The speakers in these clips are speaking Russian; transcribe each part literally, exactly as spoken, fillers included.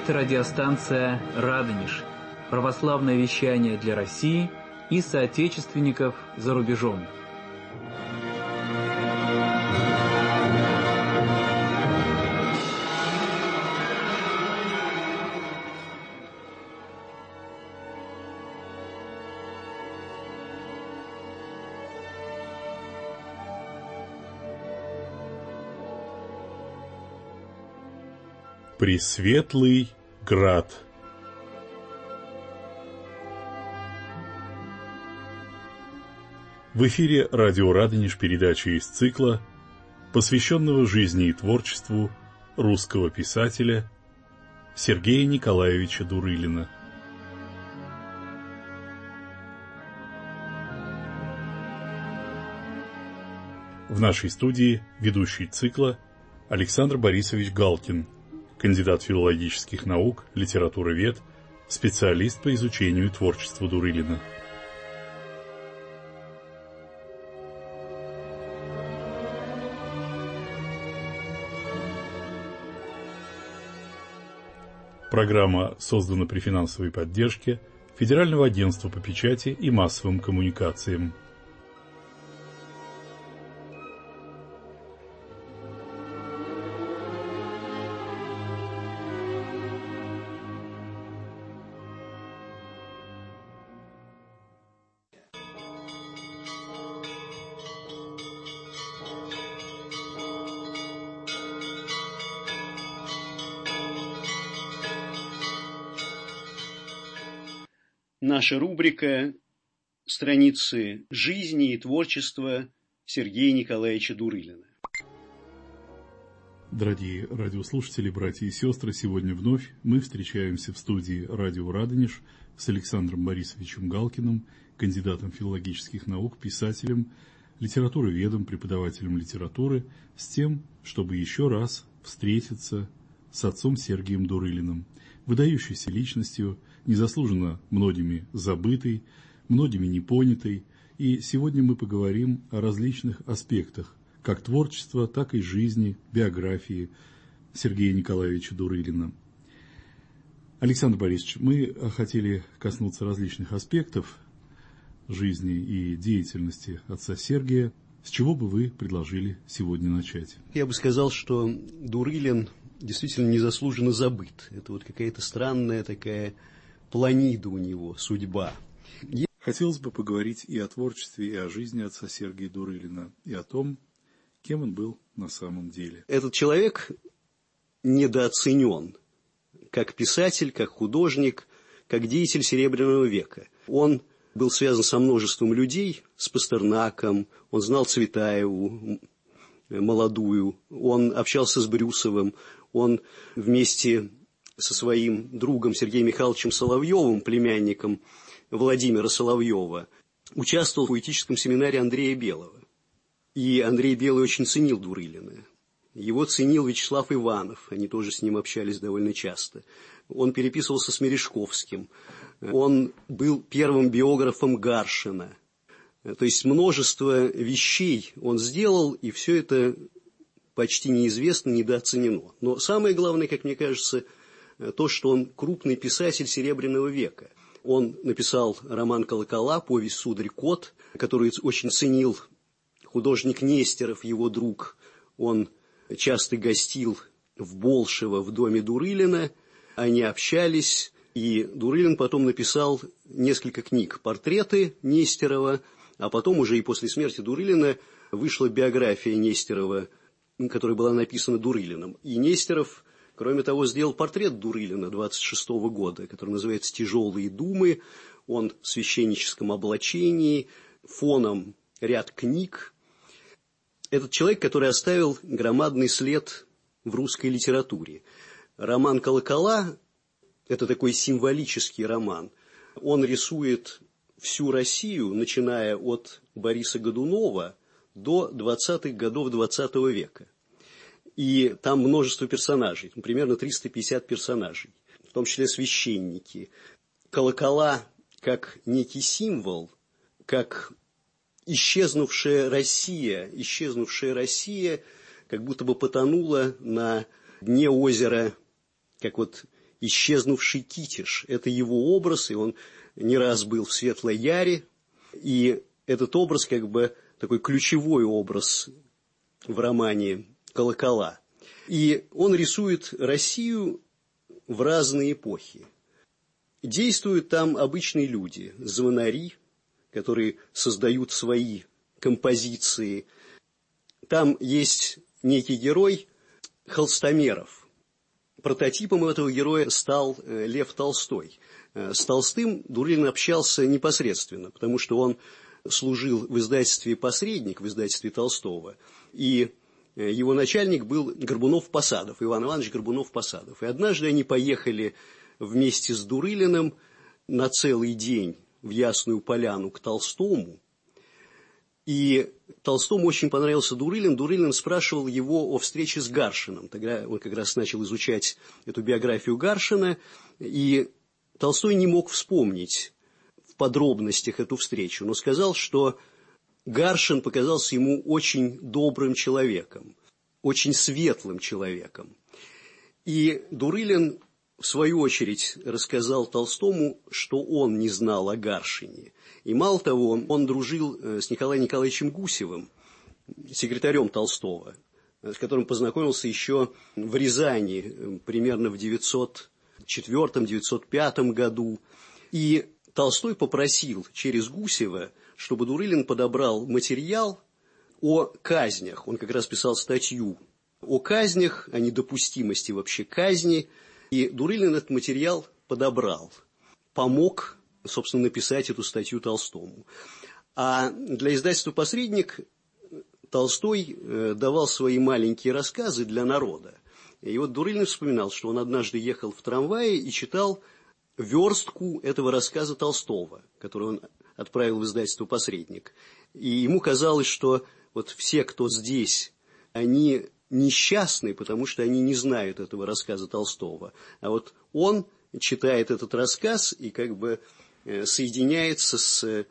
говорит радиостанция «Радонеж». Православное вещание для России и соотечественников за рубежом. Пресветлый Град. В эфире радио «Радонеж» передача из цикла, посвященного жизни и творчеству русского писателя Сергея Николаевича Дурылина. В нашей студии ведущий цикла Александр Борисович Галкин, кандидат филологических наук, литературовед, специалист по изучению творчества Дурылина. Программа создана при финансовой поддержке Федерального агентства по печати и массовым коммуникациям. Наша рубрика «Страницы жизни и творчества Сергея Николаевича Дурылина». Дорогие радиослушатели, братья и сестры, сегодня вновь мы встречаемся в студии радио «Радонеж» с Александром Борисовичем Галкиным, кандидатом филологических наук, писателем, литературоведом, преподавателем литературы, с тем, чтобы еще раз встретиться с отцом Сергием Дурылиным, выдающейся личностью, незаслуженно многими забытой, многими непонятой, и сегодня мы поговорим о различных аспектах как творчества, так и жизни, биографии Сергея Николаевича Дурылина. Александр Борисович, мы хотели коснуться различных аспектов жизни и деятельности отца Сергия. С чего бы вы предложили сегодня начать? Я бы сказал, что Дурылин действительно незаслуженно забыт. Это вот какая-то странная такая планида у него, судьба. Хотелось бы поговорить и о творчестве, и о жизни отца Сергия Дурылина, и о том, кем он был на самом деле. Этот человек недооценен как писатель, как художник, как деятель Серебряного века. Он был связан со множеством людей, с Пастернаком, он знал Цветаеву, молодую, он общался с Брюсовым, он вместе со своим другом Сергеем Михайловичем Соловьевым, племянником Владимира Соловьева, участвовал в поэтическом семинаре Андрея Белого. И Андрей Белый очень ценил Дурылина. Его ценил Вячеслав Иванов, они тоже с ним общались довольно часто. Он переписывался с Мережковским, он был первым биографом Гаршина. То есть множество вещей он сделал, и все это почти неизвестно, недооценено. Но самое главное, как мне кажется, то, что он крупный писатель Серебряного века. Он написал роман «Колокола», повесть «Сударь Кот», который очень ценил художник Нестеров, его друг. Он часто гостил в Болшево в доме Дурылина, они общались, и Дурылин потом написал несколько книг, портреты Нестерова, а потом уже и после смерти Дурылина вышла биография Нестерова, которая была написана Дурылиным. И Нестеров, кроме того, сделал портрет Дурылина двадцать шестого года, который называется «Тяжелые думы». Он в священническом облачении, фоном ряд книг. Этот человек, который оставил громадный след в русской литературе. Роман «Колокола» – это такой символический роман. Он рисует всю Россию, начиная от Бориса Годунова до двадцатых годов двадцатого века. И там множество персонажей, примерно триста пятьдесят персонажей, в том числе священники. Колокола как некий символ, как исчезнувшая Россия, исчезнувшая Россия как будто бы потонула на дне озера, как вот исчезнувший Китиш. Это его образ, и он не раз был в Светлой Яре, и этот образ как бы такой ключевой образ в романе «Колокола». И он рисует Россию в разные эпохи. Действуют там обычные люди, звонари, которые создают свои композиции. Там есть некий герой Холстомеров. Прототипом этого героя стал Лев Толстой. С Толстым Дурылин общался непосредственно, потому что он служил в издательстве «Посредник», в издательстве Толстого, и его начальник был Горбунов-Посадов, Иван Иванович Горбунов-Посадов. И однажды они поехали вместе с Дурылиным на целый день в Ясную Поляну к Толстому. И Толстому очень понравился Дурылин. Дурылин спрашивал его о встрече с Гаршином. Тогда он как раз начал изучать эту биографию Гаршина, и Толстой не мог вспомнить в подробностях эту встречу, но сказал, что Гаршин показался ему очень добрым человеком, очень светлым человеком. И Дурылин, в свою очередь, рассказал Толстому, что он не знал о Гаршине. И мало того, он дружил с Николаем Николаевичем Гусевым, секретарем Толстого, с которым познакомился еще в Рязани примерно в девятьсот четвёртом — девятьсот пятом году. И Толстой попросил через Гусева, чтобы Дурылин подобрал материал о казнях. Он как раз писал статью о казнях, о недопустимости вообще казни. И Дурылин этот материал подобрал, помог, собственно, написать эту статью Толстому. А для издательства «Посредник» Толстой давал свои маленькие рассказы для народа. И вот Дурылин вспоминал, что он однажды ехал в трамвае и читал верстку этого рассказа Толстого, который он отправил в издательство «Посредник». И ему казалось, что вот все, кто здесь, они несчастны, потому что они не знают этого рассказа Толстого. А вот он читает этот рассказ и как бы соединяется с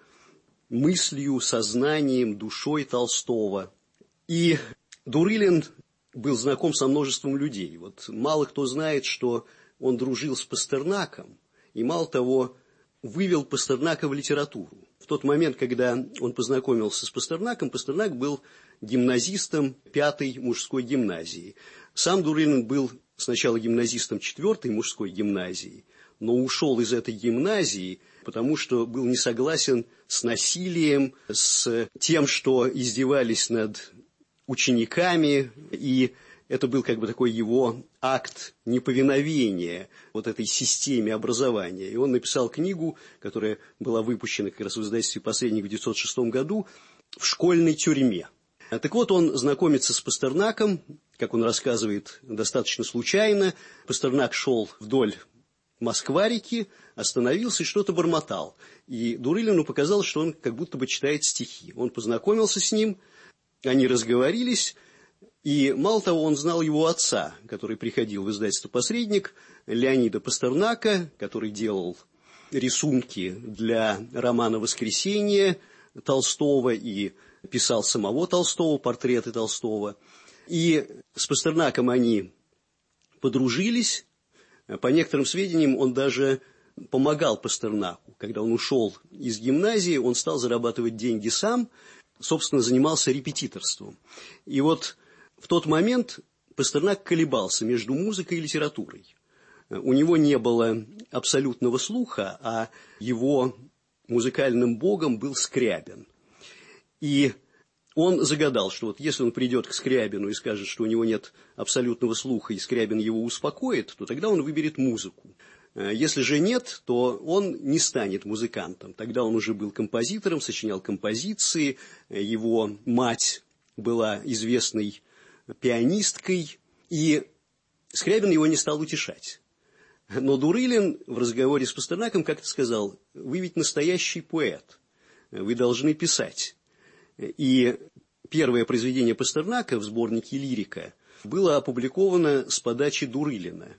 мыслью, сознанием, душой Толстого. И Дурылин был знаком со множеством людей. Вот мало кто знает, что он дружил с Пастернаком, и мало того, вывел Пастернака в литературу. В тот момент, когда он познакомился с Пастернаком, Пастернак был гимназистом пятой мужской гимназии. Сам Дурылин был сначала гимназистом четвертой мужской гимназии, но ушел из этой гимназии, потому что был не согласен с насилием, с тем, что издевались над учениками, и это был как бы такой его акт неповиновения вот этой системе образования. И он написал книгу, которая была выпущена как раз в издательстве «Посредник» в девятьсот шестом году, «В школьной тюрьме». Так вот, он знакомится с Пастернаком, как он рассказывает, достаточно случайно. Пастернак шел вдоль Москва-реки, остановился и что-то бормотал. И Дурылину показалось, что он как будто бы читает стихи. Он познакомился с ним, они разговорились. И мало того, он знал его отца, который приходил в издательство «Посредник», Леонида Пастернака, который делал рисунки для романа «Воскресенье» Толстого и писал самого Толстого, портреты Толстого. И с Пастернаком они подружились. По некоторым сведениям, он даже помогал Пастернаку. Когда он ушел из гимназии, он стал зарабатывать деньги сам, собственно, занимался репетиторством. И вот в тот момент Пастернак колебался между музыкой и литературой. У него не было абсолютного слуха, а его музыкальным богом был Скрябин. И он загадал, что вот если он придет к Скрябину и скажет, что у него нет абсолютного слуха, и Скрябин его успокоит, то тогда он выберет музыку. Если же нет, то он не станет музыкантом. Тогда он уже был композитором, сочинял композиции, его мать была известной пианисткой, и Скрябин его не стал утешать. Но Дурылин в разговоре с Пастернаком как-то сказал: «Вы ведь настоящий поэт, вы должны писать». И первое произведение Пастернака в сборнике «Лирика» было опубликовано с подачи Дурылина.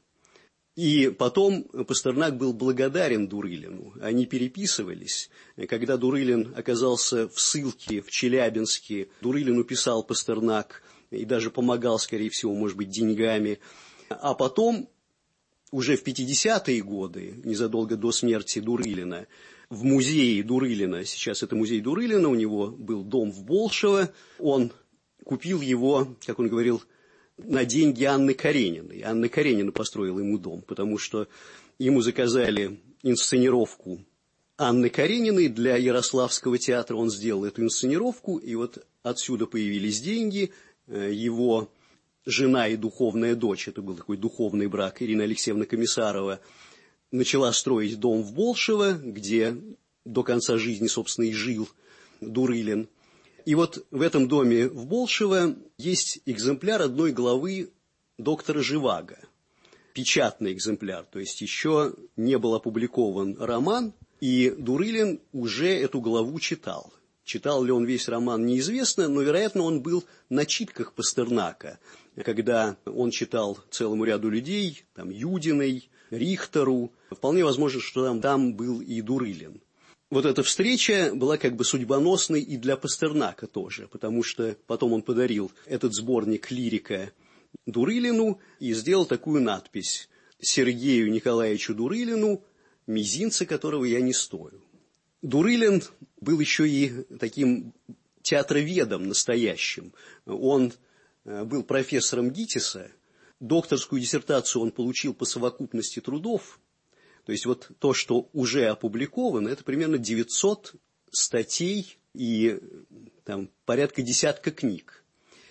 И потом Пастернак был благодарен Дурылину, они переписывались. Когда Дурылин оказался в ссылке в Челябинске, Дурылину писал Пастернак и даже помогал, скорее всего, может быть, деньгами. А потом уже в пятидесятые годы, незадолго до смерти Дурылина, в музее Дурылина, сейчас это музей Дурылина, у него был дом в Болшево, он купил его, как он говорил, на деньги Анны Карениной. Анна Каренина построила ему дом, потому что ему заказали инсценировку Анны Карениной для Ярославского театра. Он сделал эту инсценировку, и вот отсюда появились деньги. Его жена и духовная дочь, это был такой духовный брак, Ирина Алексеевна Комиссарова, начала строить дом в Болшево, где до конца жизни, собственно, и жил Дурылин. И вот в этом доме в Болшево есть экземпляр одной главы доктора Живаго, печатный экземпляр, то есть еще не был опубликован роман, и Дурылин уже эту главу читал. Читал ли он весь роман, неизвестно, но, вероятно, он был на читках Пастернака, когда он читал целому ряду людей, там, Юдиной, Рихтеру. Вполне возможно, что там, там был и Дурылин. Вот эта встреча была как бы судьбоносной и для Пастернака тоже, потому что потом он подарил этот сборник лирика Дурылину и сделал такую надпись: «Сергею Николаевичу Дурылину, мизинца которого я не стою». Дурылин был еще и таким театроведом настоящим. Он был профессором ГИТИСа, докторскую диссертацию он получил по совокупности трудов. То есть вот то, что уже опубликовано, это примерно девятьсот статей и там, порядка десятка книг.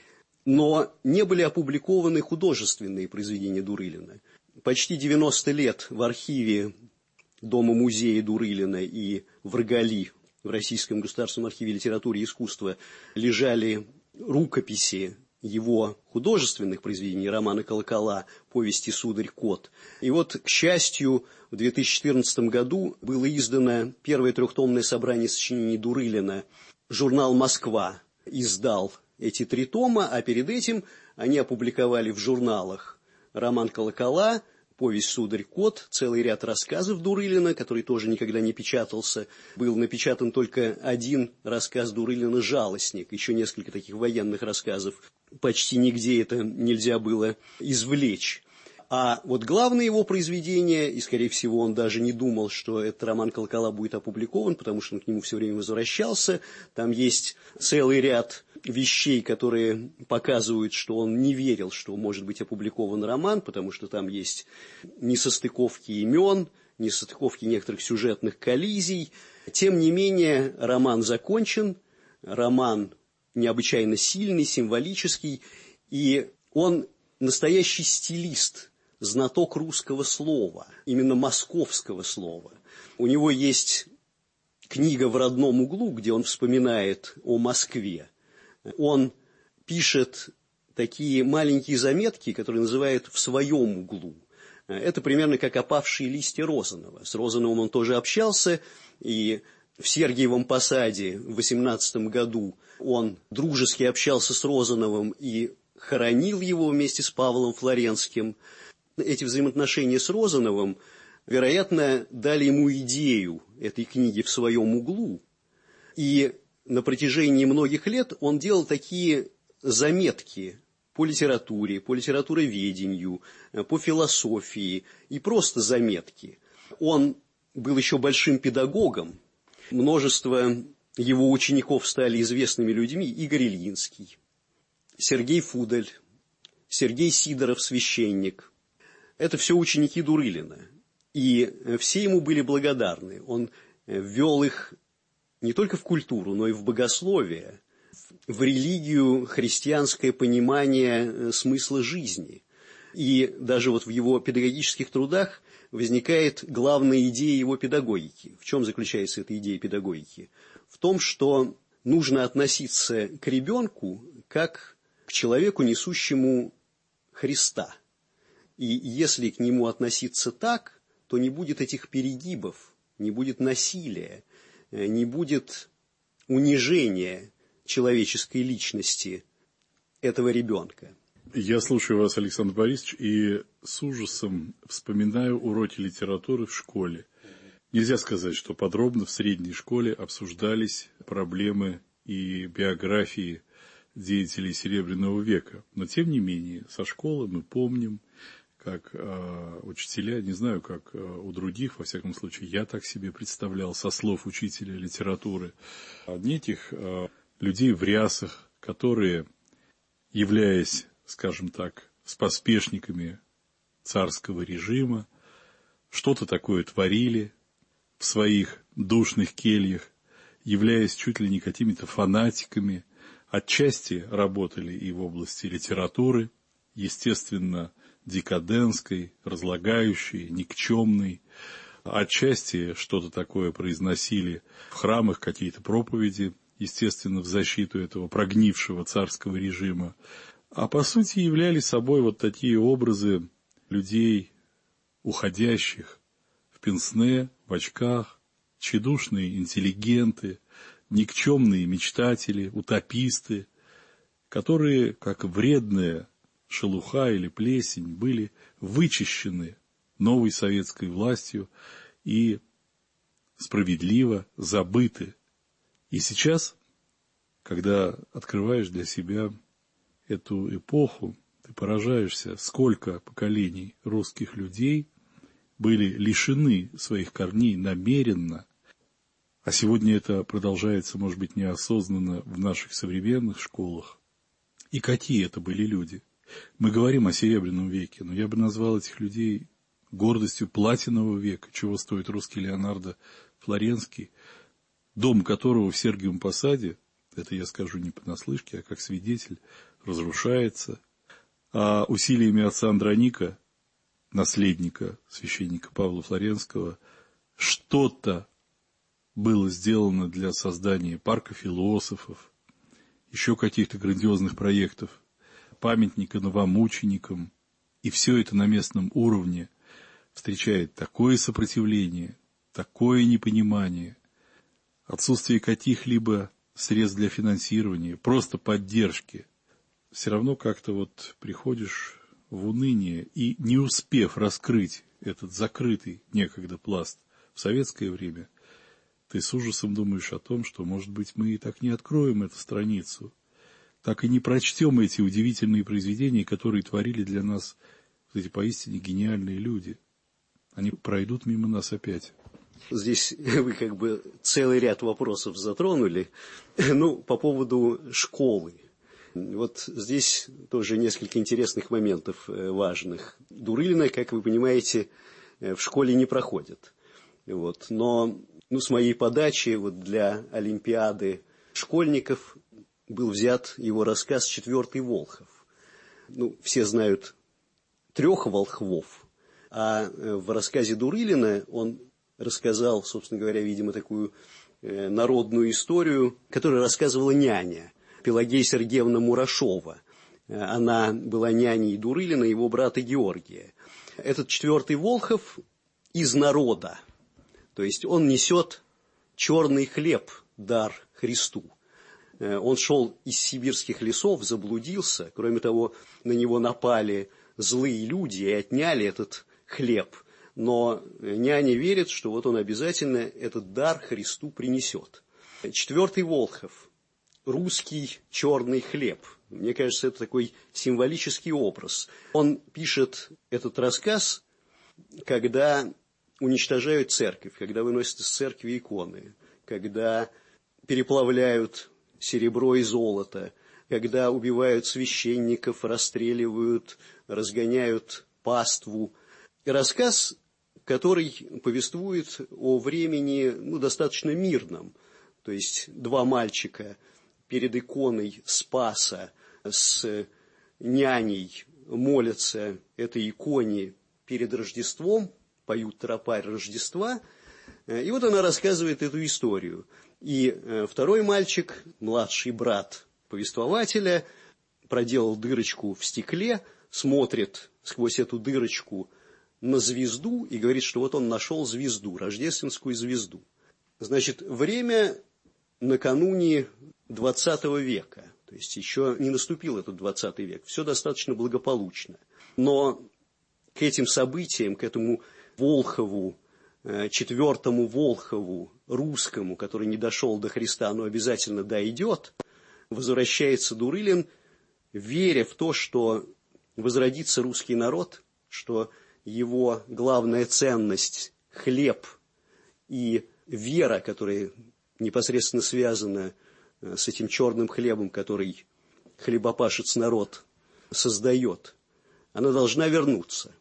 Но не были опубликованы художественные произведения Дурылина. Почти девяносто лет в архиве Дома-музея Дурылина и в Ргали, в Российском государственном архиве литературы и искусства, лежали рукописи его художественных произведений, романа «Колокола», повести «Сударь-кот». И вот, к счастью, в две тысячи четырнадцатом году было издано первое трехтомное собрание сочинений Дурылина. Журнал «Москва» издал эти три тома, а перед этим они опубликовали в журналах роман «Колокола», повесть «Сударь-кот», целый ряд рассказов Дурылина, который тоже никогда не печатался. Был напечатан только один рассказ Дурылина «Жалостник», еще несколько таких военных рассказов. Почти нигде это нельзя было извлечь. А вот главное его произведение, и, скорее всего, он даже не думал, что этот роман «Колокола» будет опубликован, потому что он к нему все время возвращался. Там есть целый ряд вещей, которые показывают, что он не верил, что может быть опубликован роман, потому что там есть несостыковки имен, несостыковки некоторых сюжетных коллизий. Тем не менее, роман закончен, роман необычайно сильный, символический, и он настоящий стилист, знаток русского слова, именно московского слова. У него есть книга «В родном углу», где он вспоминает о Москве. Он пишет такие маленькие заметки, которые называют «в своем углу». Это примерно как опавшие листья Розанова. С Розановым он тоже общался, и в Сергиевом Посаде в восемнадцатом году он дружески общался с Розановым и хоронил его вместе с Павлом Флоренским. Эти взаимоотношения с Розановым, вероятно, дали ему идею этой книги «В своем углу». И на протяжении многих лет он делал такие заметки по литературе, по литературоведению, по философии и просто заметки. Он был еще большим педагогом. Множество его учеников стали известными людьми: Игорь Ильинский, Сергей Фудель, Сергей Сидоров, священник. Это все ученики Дурылина. И все ему были благодарны. Он ввел их не только в культуру, но и в богословие, в религию, христианское понимание смысла жизни. И даже вот в его педагогических трудах возникает главная идея его педагогики. В чем заключается эта идея педагогики? В том, что нужно относиться к ребенку как к человеку, несущему Христа. И если к нему относиться так, то не будет этих перегибов, не будет насилия, не будет унижения человеческой личности этого ребенка. Я слушаю вас, Александр Борисович, и с ужасом вспоминаю уроки литературы в школе. Нельзя сказать, что подробно в средней школе обсуждались проблемы и биографии деятелей Серебряного века. Но, тем не менее, со школы мы помним, как э, учителя, не знаю, как э, у других, во всяком случае, я так себе представлял со слов учителя литературы, неких э, людей в рясах, которые, являясь, скажем так, споспешниками царского режима, что-то такое творили в своих душных кельях, являясь чуть ли не какими-то фанатиками, отчасти работали и в области литературы, естественно, декадентской, разлагающей, никчемной, отчасти что-то такое произносили в храмах, какие-то проповеди, естественно, в защиту этого прогнившего царского режима, а по сути являли собой вот такие образы людей, уходящих в пенсне, в очках, тщедушные интеллигенты, никчемные мечтатели, утописты, которые, как вредная шелуха или плесень, были вычищены новой советской властью и справедливо забыты. И сейчас, когда открываешь для себя эту эпоху, ты поражаешься, сколько поколений русских людей были лишены своих корней намеренно, а сегодня это продолжается, может быть, неосознанно в наших современных школах. И какие это были люди? Мы говорим о Серебряном веке, но я бы назвал этих людей гордостью платинового века, чего стоит русский Леонардо Флоренский, дом которого в Сергиевом Посаде, это я скажу не понаслышке, а как свидетель, разрушается, а усилиями отца Андроника, наследника священника Павла Флоренского, что-то было сделано для создания парка философов, еще каких-то грандиозных проектов, памятника новомученикам, и все это на местном уровне встречает такое сопротивление, такое непонимание, отсутствие каких-либо средств для финансирования, просто поддержки. Все равно как-то вот приходишь в уныние, и не успев раскрыть этот закрытый некогда пласт в советское время, ты с ужасом думаешь о том, что, может быть, мы и так не откроем эту страницу, так и не прочтем эти удивительные произведения, которые творили для нас вот эти поистине гениальные люди. Они пройдут мимо нас опять. Здесь вы как бы целый ряд вопросов затронули. Ну, по поводу школы. Вот здесь тоже несколько интересных моментов важных. Дурылина, как вы понимаете, в школе не проходит. Вот. Но ну, с моей подачи вот для Олимпиады школьников был взят его рассказ «Четвертый Волхов». Ну, все знают трех волхвов, а в рассказе Дурылина он рассказал, собственно говоря, видимо, такую народную историю, которую рассказывала няня Пелагея Сергеевна Мурашова. Она была няней Дурылина, его брата Георгия. Этот четвертый Волхов из народа, то есть он несет черный хлеб, дар Христу. Он шел из сибирских лесов, заблудился, кроме того, на него напали злые люди и отняли этот хлеб. Но няня верит, что вот он обязательно этот дар Христу принесет. Четвертый Волхов. Русский черный хлеб. Мне кажется, это такой символический образ. Он пишет этот рассказ, когда уничтожают церковь, когда выносят из церкви иконы, когда переплавляют серебро и золото, когда убивают священников, расстреливают, разгоняют паству. Рассказ, который повествует о времени ну, достаточно мирном. То есть два мальчика перед иконой Спаса с няней молятся этой иконе перед Рождеством, поют тропарь Рождества. И вот она рассказывает эту историю. И второй мальчик, младший брат повествователя, проделал дырочку в стекле, смотрит сквозь эту дырочку на звезду и говорит, что вот он нашел звезду, рождественскую звезду. Значит, время накануне двадцатого века, то есть еще не наступил этот двадцатый век, все достаточно благополучно. Но к этим событиям, к этому Волхову, четвертому Волхову, русскому, который не дошел до Христа, но обязательно дойдет, возвращается Дурылин, веря в то, что возродится русский народ, что его главная ценность – хлеб и вера, которая непосредственно связана с этим черным хлебом, который хлебопашец народ создает, она должна вернуться.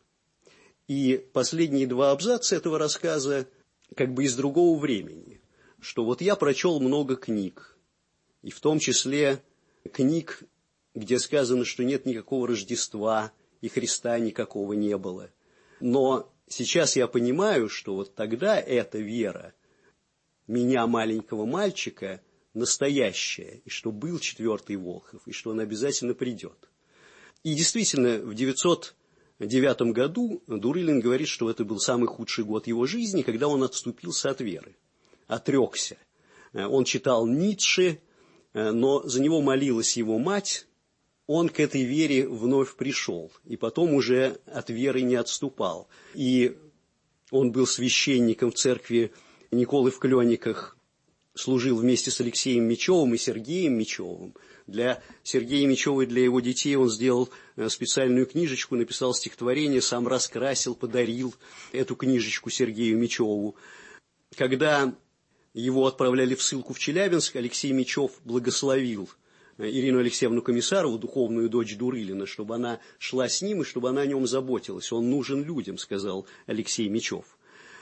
И последние два абзаца этого рассказа как бы из другого времени, что вот я прочел много книг, и в том числе книг, где сказано, что нет никакого Рождества, и Христа никакого не было. Но сейчас я понимаю, что вот тогда эта вера меня, маленького мальчика, настоящая, и что был четвертый Волхов, и что он обязательно придет. И действительно, в девятьсот девятом году Дурылин говорит, что это был самый худший год его жизни, когда он отступился от веры, отрекся. Он читал Ницше, но за него молилась его мать. Он к этой вере вновь пришел, и потом уже от веры не отступал. И он был священником в церкви Николы в Клёниках, служил вместе с Алексеем Мечевым и Сергеем Мечевым. Для Сергея Мечева и для его детей он сделал специальную книжечку, написал стихотворение, сам раскрасил, подарил эту книжечку Сергею Мечеву. Когда его отправляли в ссылку в Челябинск, Алексей Мечев благословил Ирину Алексеевну Комиссарову, духовную дочь Дурылина, чтобы она шла с ним и чтобы она о нем заботилась. Он нужен людям, сказал Алексей Мечев.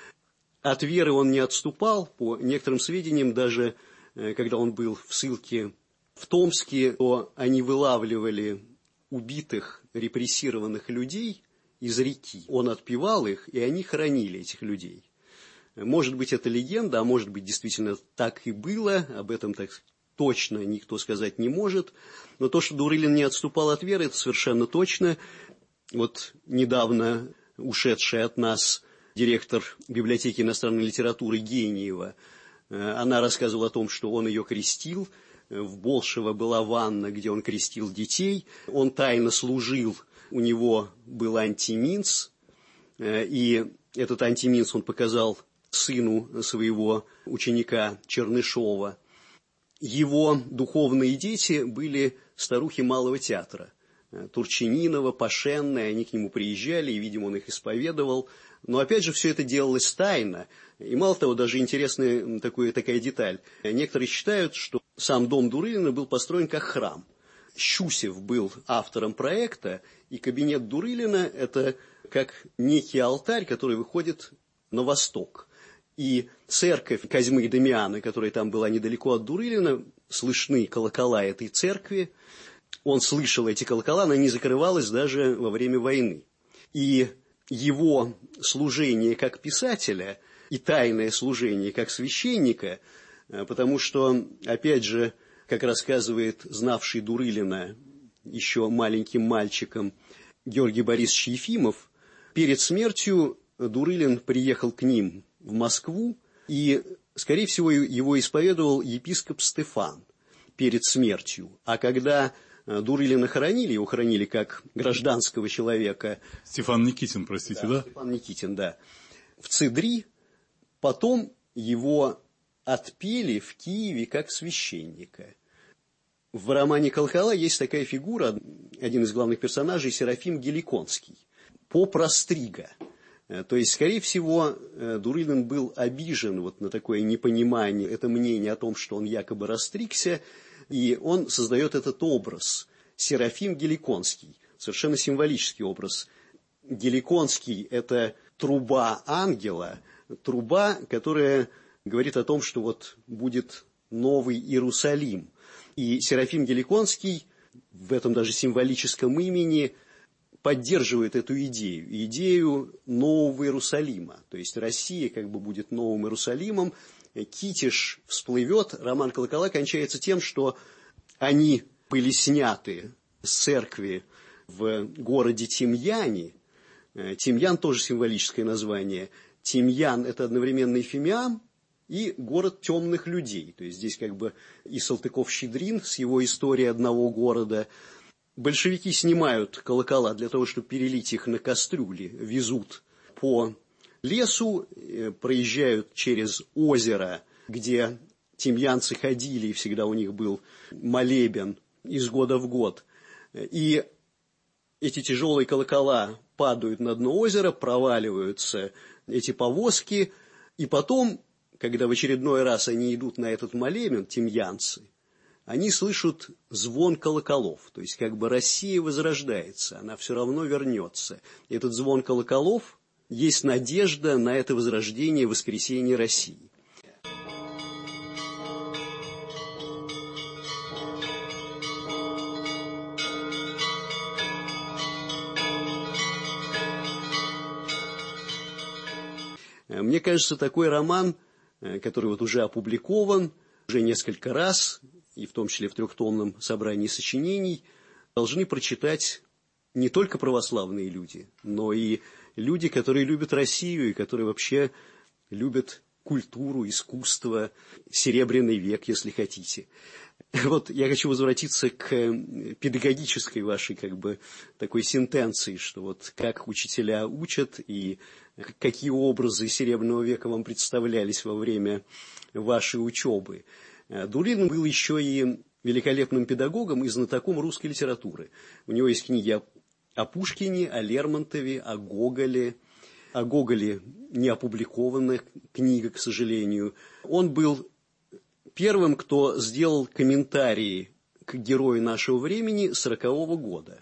От веры он не отступал. По некоторым сведениям, даже когда он был в ссылке в Томске, то они вылавливали убитых, репрессированных людей из реки. Он отпевал их, и они хоронили этих людей. Может быть, это легенда, а может быть, действительно так и было. Об этом так точно никто сказать не может. Но то, что Дурылин не отступал от веры, это совершенно точно. Вот недавно ушедшая от нас директор библиотеки иностранной литературы Гениева, она рассказывала о том, что он ее крестил. В Болшево была ванна, где он крестил детей. Он тайно служил, у него был антиминц, и этот антиминц он показал сыну своего ученика Чернышова. Его духовные дети были старухи Малого театра. Турчининова, Пашенная, они к нему приезжали, и, видимо, он их исповедовал. Но, опять же, все это делалось тайно. И, мало того, даже интересная такая, такая деталь. Некоторые считают, что сам дом Дурылина был построен как храм. Щусев был автором проекта, и кабинет Дурылина – это как некий алтарь, который выходит на восток. И церковь Козьмы и Дамиана, которая там была недалеко от Дурылина, слышны колокола этой церкви. Он слышал эти колокола, она не закрывалась даже во время войны. И его служение как писателя и тайное служение как священника, потому что, опять же, как рассказывает знавший Дурылина еще маленьким мальчиком Георгий Борисович Ефимов, перед смертью Дурылин приехал к ним в Москву, и, скорее всего, его исповедовал епископ Стефан перед смертью. А когда Дурылина хоронили, его хоронили как гражданского человека. Стефан Никитин, простите, да? да? Стефан Никитин, да. В Цидри, потом его отпели в Киеве как священника. В романе «Колокола» есть такая фигура, один из главных персонажей, Серафим Геликонский, поп Растрига. То есть, скорее всего, Дурылин был обижен вот на такое непонимание, это мнение о том, что он якобы растригся, и он создает этот образ. Серафим Геликонский, совершенно символический образ. Геликонский – это труба ангела, труба, которая говорит о том, что вот будет новый Иерусалим. И Серафим Геликонский в этом даже символическом имени поддерживает эту идею, идею нового Иерусалима. То есть Россия как бы будет новым Иерусалимом, Китиш всплывет. Роман «Колокола» кончается тем, что они были сняты с церкви в городе Тимьяне. Тимьян тоже символическое название. Тимьян – это одновременно и Фимиам, и город темных людей. То есть здесь как бы и Салтыков-Щедрин с его историей одного города. Большевики снимают колокола для того, чтобы перелить их на кастрюли, везут по лесу, проезжают через озеро, где тимьянцы ходили, и всегда у них был молебен из года в год. И эти тяжелые колокола падают на дно озера, проваливаются эти повозки, и потом, когда в очередной раз они идут на этот молебен, тимьянцы, они слышат звон колоколов, то есть как бы Россия возрождается, она все равно вернется. И этот звон колоколов есть надежда на это возрождение, воскресение России. Мне кажется, такой роман, который вот уже опубликован, уже несколько раз, и в том числе в трехтомном собрании сочинений, должны прочитать не только православные люди, но и люди, которые любят Россию и которые вообще любят культуру, искусство, Серебряный век, если хотите. Вот я хочу возвратиться к педагогической вашей как бы такой сентенции, что вот как учителя учат и какие образы Серебряного века вам представлялись во время вашей учебы. Дурылин был еще и великолепным педагогом и знатоком русской литературы. У него есть книги о Пушкине, о Лермонтове, о Гоголе. О Гоголе не опубликованная книга, к сожалению. Он был первым, кто сделал комментарии к герою нашего времени сорокового года.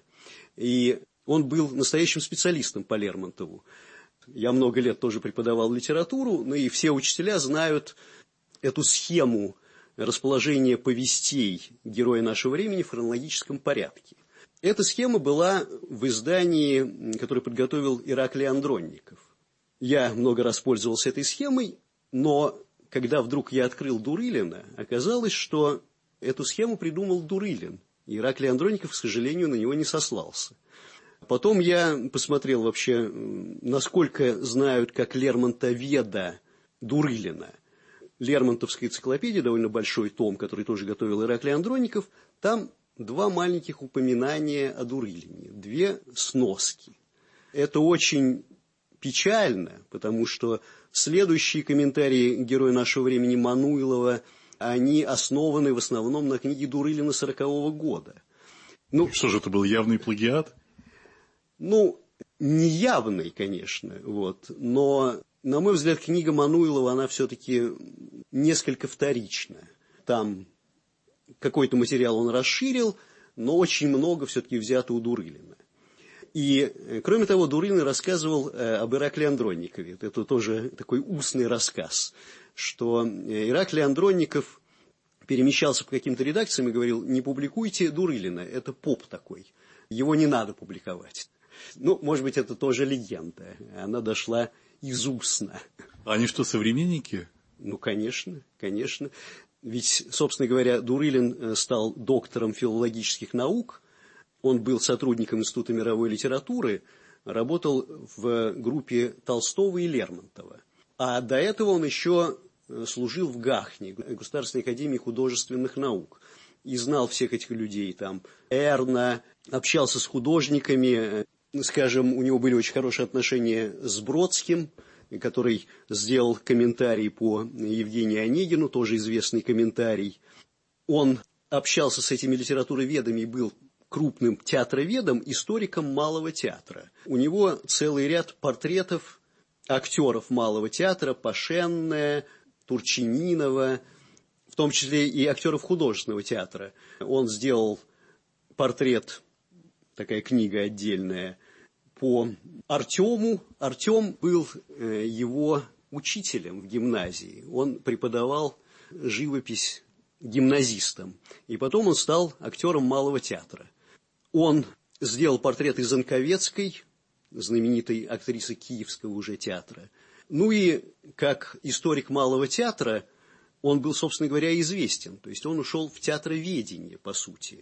И он был настоящим специалистом по Лермонтову. Я много лет тоже преподавал литературу, но и все учителя знают эту схему расположения повестей героя нашего времени в хронологическом порядке. Эта схема была в издании, которое подготовил Ираклий Андронников. Я много раз пользовался этой схемой, но когда вдруг я открыл Дурылина, оказалось, что эту схему придумал Дурылин. Ираклий Андронников, к сожалению, на него не сослался. Потом я посмотрел вообще, насколько знают как Лермонтоведа Дурылина. Лермонтовская энциклопедия, довольно большой том, который тоже готовил Ираклий Андронников, там два маленьких упоминания о Дурылине, две сноски. Это очень печально, потому что следующие комментарии героя нашего времени Мануйлова, они основаны в основном на книге Дурылина сорокового года. Ну, что же, это был явный плагиат? Ну, не явный, конечно, вот, но, на мой взгляд, книга Мануйлова, она все-таки несколько вторична. Там какой-то материал он расширил, но очень много все-таки взято у Дурылина. И, кроме того, Дурылин рассказывал об Ираклии Андронникове. Это тоже такой устный рассказ, что Ираклий Андронников перемещался по каким-то редакциям и говорил: не публикуйте Дурылина, это поп такой, его не надо публиковать. Ну, может быть, это тоже легенда, она дошла из устно. Они что, современники? Ну, конечно, конечно. Ведь, собственно говоря, Дурылин стал доктором филологических наук, он был сотрудником Института мировой литературы, работал в группе Толстого и Лермонтова. А до этого он еще служил в Гахне, Государственной академии художественных наук, и знал всех этих людей, там, Эрна, общался с художниками, скажем, у него были очень хорошие отношения с Бродским, который сделал комментарий по Евгению Онегину, тоже известный комментарий. Он общался с этими литературоведами и был крупным театроведом, историком малого театра. У него целый ряд портретов актеров малого театра: Пашенная, Турчининова, в том числе и актеров художественного театра. Он сделал портрет, такая книга отдельная, по Артему. Артем был его учителем в гимназии. Он преподавал живопись гимназистам. И потом он стал актером малого театра. Он сделал портрет из Занковецкой, знаменитой актрисы Киевского уже театра. Ну и как историк малого театра он был, собственно говоря, известен. То есть он ушел в театроведение, по сути.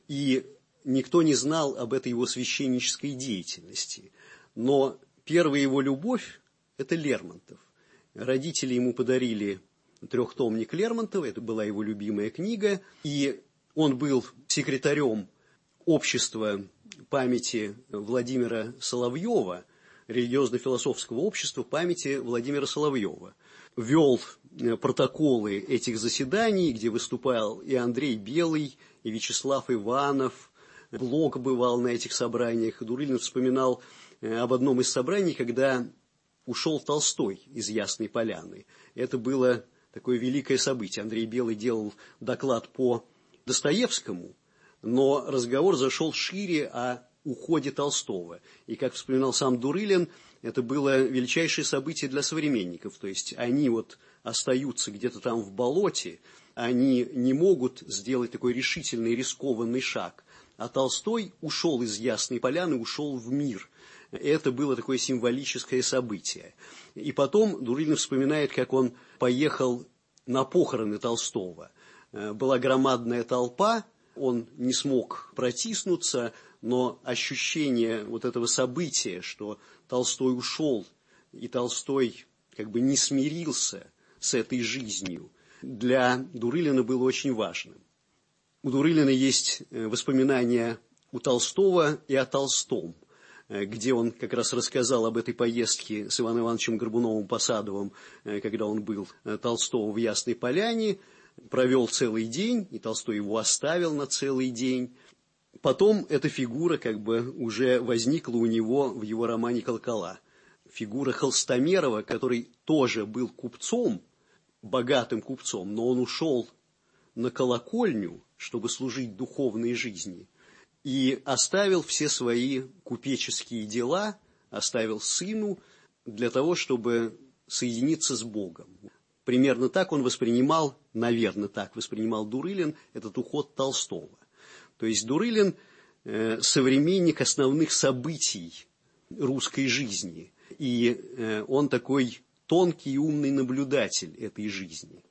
И никто не знал об этой его священнической деятельности. Но первая его любовь – это Лермонтов. Родители ему подарили трехтомник Лермонтова, это была его любимая книга, и он был секретарем общества памяти Владимира Соловьева, религиозно-философского общества памяти Владимира Соловьева. Вел протоколы этих заседаний, где выступал и Андрей Белый, и Вячеслав Иванов, Блок бывал на этих собраниях. Дурылин вспоминал об одном из собраний, когда ушел Толстой из Ясной Поляны. Это было такое великое событие. Андрей Белый делал доклад по Достоевскому, но разговор зашел шире о уходе Толстого. И, как вспоминал сам Дурылин, это было величайшее событие для современников. То есть они вот остаются где-то там в болоте, они не могут сделать такой решительный, рискованный шаг. А Толстой ушел из Ясной Поляны, ушел в мир. Это было такое символическое событие. И потом Дурылин вспоминает, как он поехал на похороны Толстого. Была громадная толпа, он не смог протиснуться, но ощущение вот этого события, что Толстой ушел, и Толстой как бы не смирился с этой жизнью, для Дурылина было очень важным. У Дурылина есть воспоминания у Толстого и о Толстом, где он как раз рассказал об этой поездке с Иваном Ивановичем Горбуновым-Посадовым, когда он был Толстого в Ясной Поляне, провел целый день, и Толстой его оставил на целый день. Потом эта фигура как бы уже возникла у него в его романе «Колокола». Фигура Холстомерова, который тоже был купцом, богатым купцом, но он ушел на колокольню, чтобы служить духовной жизни, и оставил все свои купеческие дела, оставил сыну для того, чтобы соединиться с Богом. Примерно так он воспринимал, наверное, так воспринимал Дурылин этот уход Толстого. То есть Дурылин э, современник основных событий русской жизни, и э, он такой тонкий и умный наблюдатель этой жизни.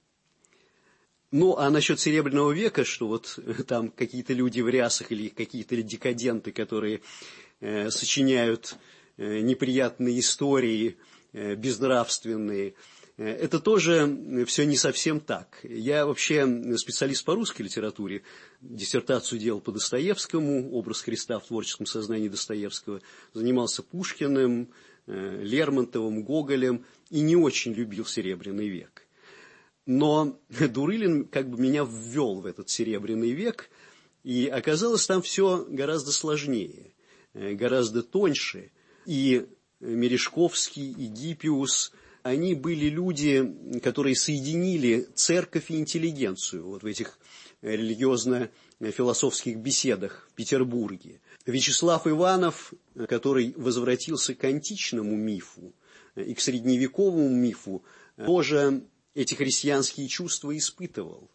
Ну, а насчет Серебряного века, что вот там какие-то люди в рясах или какие-то декаденты, которые э, сочиняют э, неприятные истории, э, безнравственные, э, это тоже все не совсем так. Я вообще специалист по русской литературе, диссертацию делал по Достоевскому, образ Христа в творческом сознании Достоевского, занимался Пушкиным, э, Лермонтовым, Гоголем и не очень любил Серебряный век. Но Дурылин как бы меня ввел в этот Серебряный век, и оказалось, там все гораздо сложнее, гораздо тоньше. И Мережковский, и Гиппиус, они были люди, которые соединили церковь и интеллигенцию вот в этих религиозно-философских беседах в Петербурге. Вячеслав Иванов, который возвратился к античному мифу и к средневековому мифу, тоже эти христианские чувства испытывал.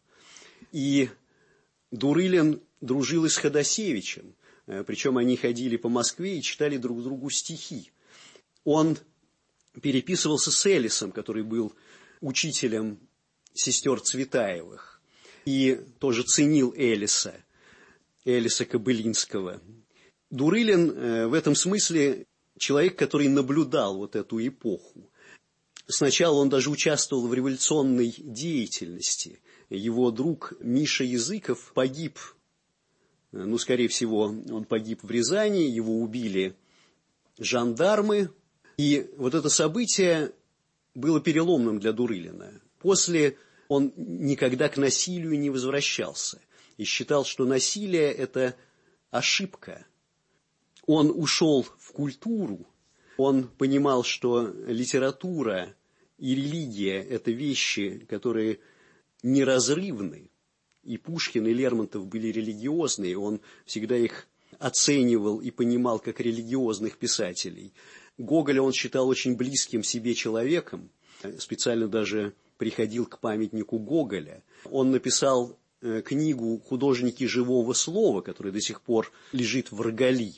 И Дурылин дружил и с Ходосевичем, причем они ходили по Москве и читали друг другу стихи. Он переписывался с Элисом, который был учителем сестер Цветаевых, и тоже ценил Элиса, Элиса Кобылинского. Дурылин в этом смысле человек, который наблюдал вот эту эпоху. Сначала он даже участвовал в революционной деятельности. Его друг Миша Языков погиб, ну, скорее всего, он погиб в Рязани, его убили жандармы. И вот это событие было переломным для Дурылина. После он никогда к насилию не возвращался и считал, что насилие – это ошибка. Он ушел в культуру. Он понимал, что литература и религия – это вещи, которые неразрывны. И Пушкин, и Лермонтов были религиозные. Он всегда их оценивал и понимал как религиозных писателей. Гоголя он считал очень близким себе человеком. Специально даже приходил к памятнику Гоголя. Он написал книгу «Художники живого слова», которая до сих пор лежит в Рогале.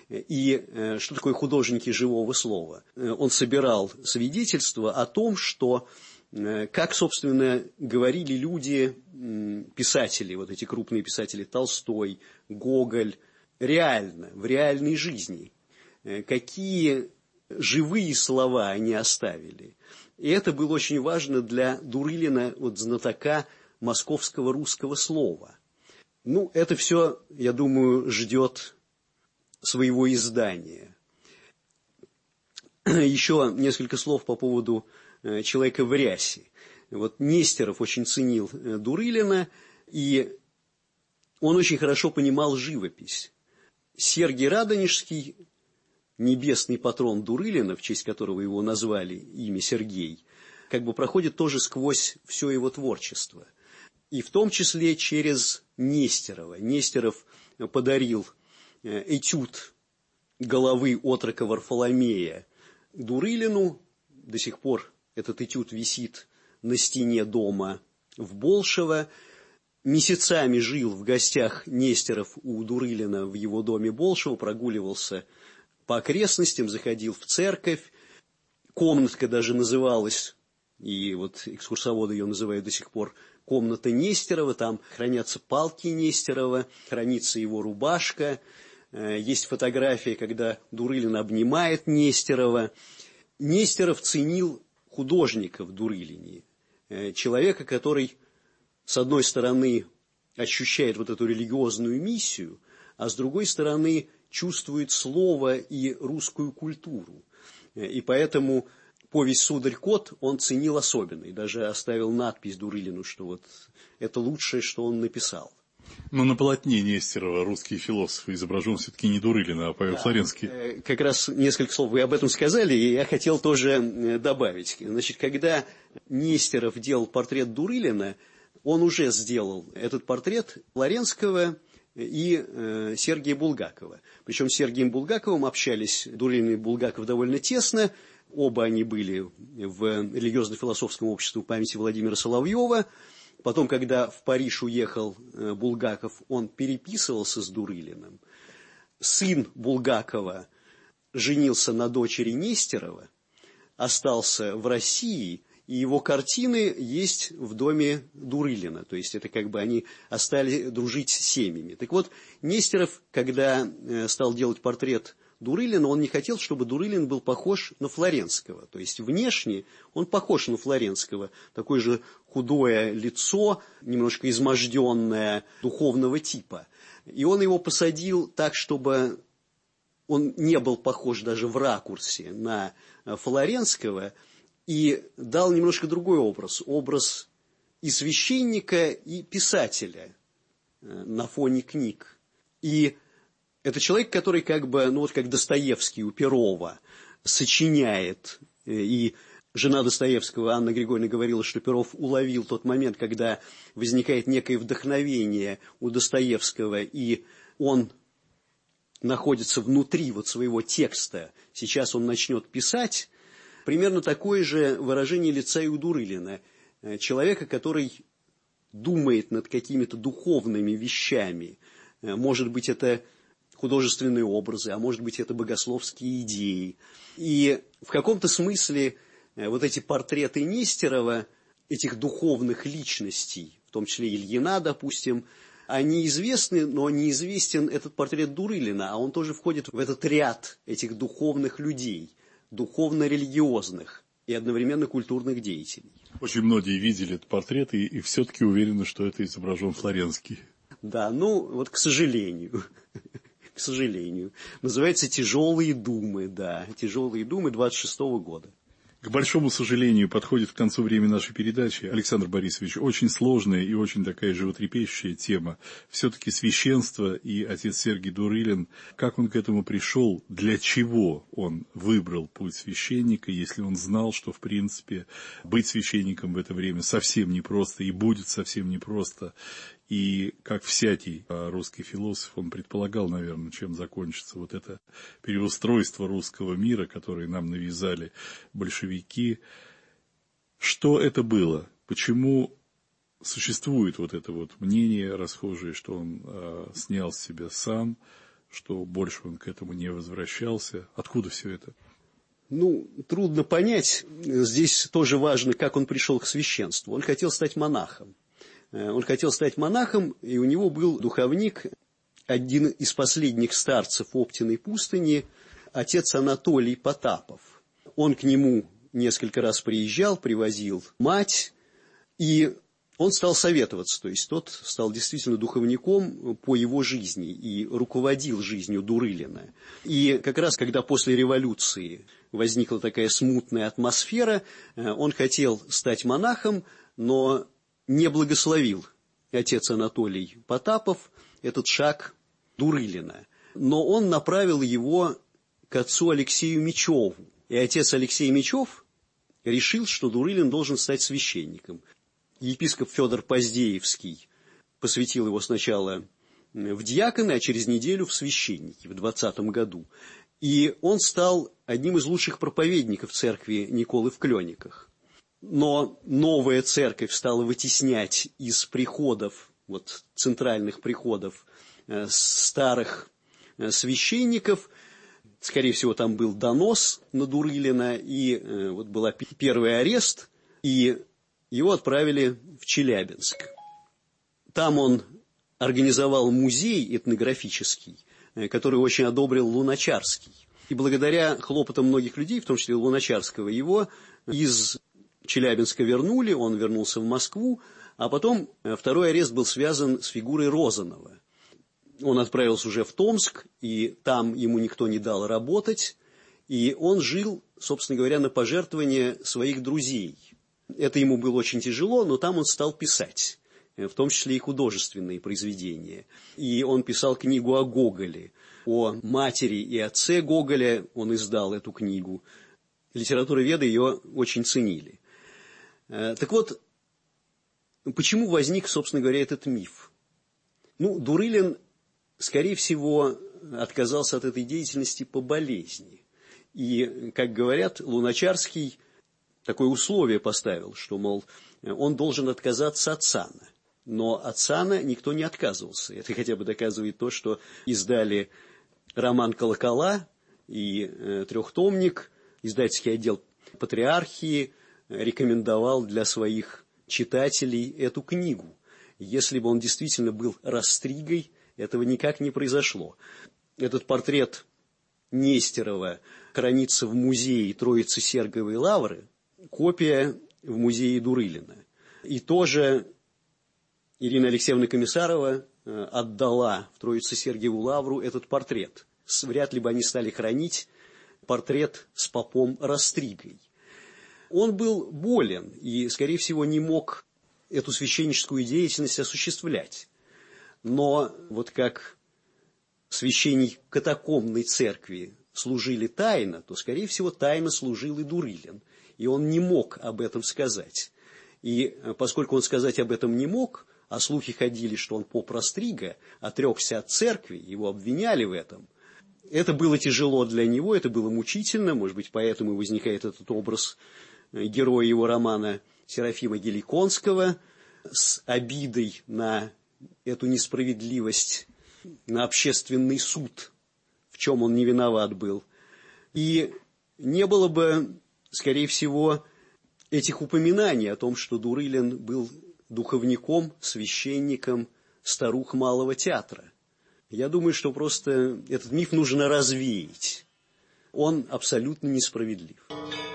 И что такое художники живого слова? Он собирал свидетельства о том, что, как, собственно, говорили люди, писатели, вот эти крупные писатели, Толстой, Гоголь, реально, в реальной жизни, какие живые слова они оставили. И это было очень важно для Дурылина, вот, знатока московского русского слова. Ну, это все, я думаю, ждет своего издания. Еще несколько слов по поводу человека в рясе. Вот Нестеров очень ценил Дурылина, и он очень хорошо понимал живопись. Сергий Радонежский, небесный патрон Дурылина, в честь которого его назвали имя Сергей, как бы проходит тоже сквозь все его творчество. И в том числе через Нестерова. Нестеров подарил этюд головы отрока Варфоломея Дурылину. До сих пор этот этюд висит на стене дома в Болшево. Месяцами жил в гостях Нестеров у Дурылина в его доме Болшево, прогуливался по окрестностям, заходил в церковь. Комнатка даже называлась, и вот экскурсоводы ее называют до сих пор, комната Нестерова. Там хранятся палки Нестерова, хранится его рубашка. Есть фотография, когда Дурылин обнимает Нестерова. Нестеров ценил художника в Дурылине, человека, который, с одной стороны, ощущает вот эту религиозную миссию, а с другой стороны, чувствует слово и русскую культуру. И поэтому повесть «Сударь-кот» он ценил особенно, и даже оставил надпись Дурылину, что вот это лучшее, что он написал. Но на полотне Нестерова русские философы изображен все-таки не Дурылин, а Павел да, Флоренский. Как раз несколько слов вы об этом сказали, и я хотел тоже добавить. Значит, когда Нестеров делал портрет Дурылина, он уже сделал этот портрет Флоренского и э, Сергия Булгакова. Причем с Сергием Булгаковым общались Дурылин и Булгаков довольно тесно. Оба они были в религиозно-философском обществе памяти Владимира Соловьева. Потом, когда в Париж уехал Булгаков, он переписывался с Дурылиным. Сын Булгакова женился на дочери Нестерова, остался в России, и его картины есть в доме Дурылина. То есть это как бы они остались дружить с семьями. Так вот, Нестеров, когда стал делать портрет Дурылина, он не хотел, чтобы Дурылин был похож на Флоренского. То есть внешне он похож на Флоренского. Такое же худое лицо, немножко изможденное, духовного типа. И он его посадил так, чтобы он не был похож даже в ракурсе на Флоренского, и дал немножко другой образ. Образ и священника, и писателя на фоне книг. И это человек, который как бы, ну вот как Достоевский у Перова, сочиняет. И жена Достоевского, Анна Григорьевна, говорила, что Перов уловил тот момент, когда возникает некое вдохновение у Достоевского, и он находится внутри вот своего текста. Сейчас он начнет писать. Примерно такое же выражение лица и у Дурылина. Человека, который думает над какими-то духовными вещами. Может быть, это художественные образы, а может быть, это богословские идеи. И в каком-то смысле вот эти портреты Нестерова, этих духовных личностей, в том числе Ильина, допустим, они известны, но неизвестен этот портрет Дурылина, а он тоже входит в этот ряд этих духовных людей, духовно-религиозных и одновременно культурных деятелей. Очень многие видели этот портрет и, и все-таки уверены, что это изображен Флоренский. Да, ну вот к сожалению. К сожалению. Называется «Тяжелые думы», да. «Тяжелые думы» двадцать шестого года. К большому сожалению, подходит к концу время нашей передачи. Александр Борисович, очень сложная и очень такая животрепещущая тема. Все-таки священство и отец Сергий Дурылин, как он к этому пришел, для чего он выбрал путь священника, если он знал, что, в принципе, быть священником в это время совсем непросто и будет совсем непросто. И, как всякий русский философ, он предполагал, наверное, чем закончится вот это переустройство русского мира, которое нам навязали большевики. Что это было? Почему существует вот это вот мнение расхожее, что он э, снял с себя сам, что больше он к этому не возвращался? Откуда все это? Ну, трудно понять. Здесь тоже важно, как он пришел к священству. Он хотел стать монахом. Он хотел стать монахом, и у него был духовник, один из последних старцев Оптиной пустыни, отец Анатолий Потапов. Он к нему несколько раз приезжал, привозил мать, и он стал советоваться, то есть тот стал действительно духовником по его жизни и руководил жизнью Дурылина. И как раз, когда после революции возникла такая смутная атмосфера, он хотел стать монахом, но не благословил отец Анатолий Потапов этот шаг Дурылина. но он направил его к отцу Алексею Мечеву. И отец Алексей Мечев решил, что Дурылин должен стать священником. Епископ Федор Поздеевский посвятил его сначала в диаконы, а через неделю в священники в двадцатом году. И он стал одним из лучших проповедников церкви Николы в Клёниках. Но новая церковь стала вытеснять из приходов, вот, центральных приходов, э, старых э, священников. Скорее всего, там был донос на Дурылина, и э, вот был первый арест, и его отправили в Челябинск. Там он организовал музей этнографический, э, который очень одобрил Луначарский. И благодаря хлопотам многих людей, в том числе Луначарского, его из Челябинска вернули, он вернулся в Москву, а потом второй арест был связан с фигурой Розанова. Он отправился уже в Томск, и там ему никто не дал работать, и он жил, собственно говоря, на пожертвования своих друзей. Это ему было очень тяжело, но там он стал писать, в том числе и художественные произведения. И он писал книгу о Гоголе, о матери и отце Гоголя, он издал эту книгу. Литературоведы ее очень ценили. Так вот, почему возник, собственно говоря, этот миф? Ну, Дурылин, скорее всего, отказался от этой деятельности по болезни. И, как говорят, Луначарский такое условие поставил, что, мол, он должен отказаться от сана. Но от сана никто не отказывался. Это хотя бы доказывает то, что издали роман «Колокола» и э, трехтомник, издательский отдел Патриархии рекомендовал для своих читателей эту книгу. Если бы он действительно был Растригой, этого никак не произошло. Этот портрет Нестерова хранится в музее Троицы-Серговой лавры, копия в музее Дурылина. И тоже Ирина Алексеевна Комиссарова отдала в Троице-Сергиеву лавру этот портрет. Вряд ли бы они стали хранить портрет с попом Растригой. Он был болен и, скорее всего, не мог эту священническую деятельность осуществлять. Но вот как священники катакомбной церкви служили тайно, то, скорее всего, тайно служил и Дурылин. И он не мог об этом сказать. И поскольку он сказать об этом не мог, а слухи ходили, что он поп Растрига, отрекся от церкви, его обвиняли в этом, это было тяжело для него, это было мучительно, может быть, поэтому и возникает этот образ героя его романа Серафима Геликонского с обидой на эту несправедливость, на общественный суд, в чем он не виноват был. И не было бы, скорее всего, этих упоминаний о том, что Дурылин был духовником, священником старух Малого театра. Я думаю, что просто этот миф нужно развеять. Он абсолютно несправедлив.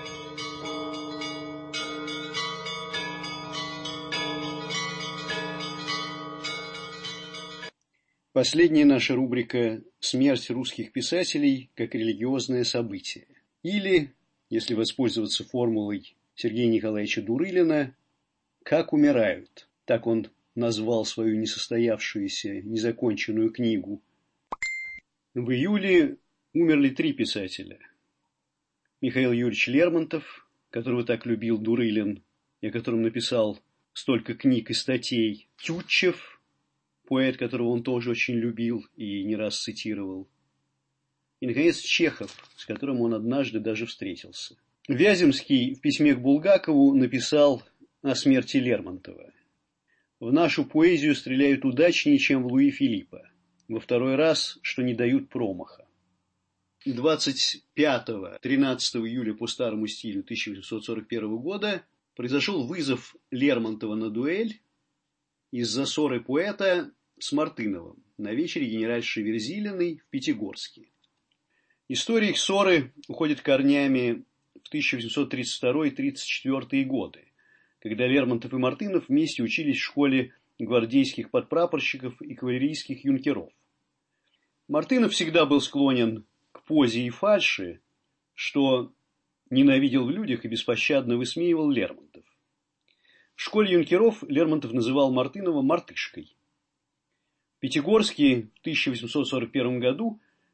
Последняя наша рубрика «Смерть русских писателей как религиозное событие». Или, если воспользоваться формулой Сергея Николаевича Дурылина, «Как умирают». Так он назвал свою несостоявшуюся, незаконченную книгу. В июле умерли три писателя. Михаил Юрьевич Лермонтов, которого так любил Дурылин, и о котором написал столько книг и статей. Тютчев, поэт, которого он тоже очень любил и не раз цитировал. И, наконец, Чехов, с которым он однажды даже встретился. Вяземский в письме к Булгакову написал о смерти Лермонтова. «В нашу поэзию стреляют удачнее, чем в Луи Филиппа. Во второй раз, что не дают промаха». двадцать пятого — тринадцатого июля по старому стилю тысяча восемьсот сорок первого года произошел вызов Лермонтова на дуэль из-за ссоры поэта с Мартыновым на вечере генеральши Верзилиной в Пятигорске. История их ссоры уходит корнями в тысяча восемьсот тридцать второй — тридцать четвёртые годы, когда Лермонтов и Мартынов вместе учились в школе гвардейских подпрапорщиков и кавалерийских юнкеров. Мартынов всегда был склонен к позе и фальши, что ненавидел в людях и беспощадно высмеивал Лермонтов. В школе юнкеров Лермонтов называл Мартынова мартышкой. В Пятигорске в тысяча восемьсот сорок первом году